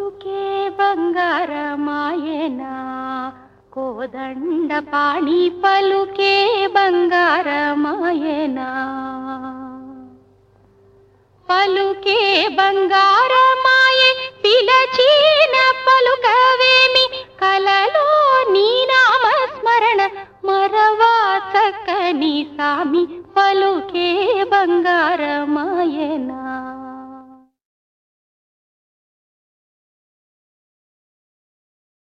పలుకే బంగారమాయనా కోదండ పాణి పలుకే బంగారమాయనా పలుకే బంగారమాయే పిలచిన పలుకవేమి కలలో నీ నామస్మరణ మరవా చక్కని సామి పలుకే బంగారమాయనా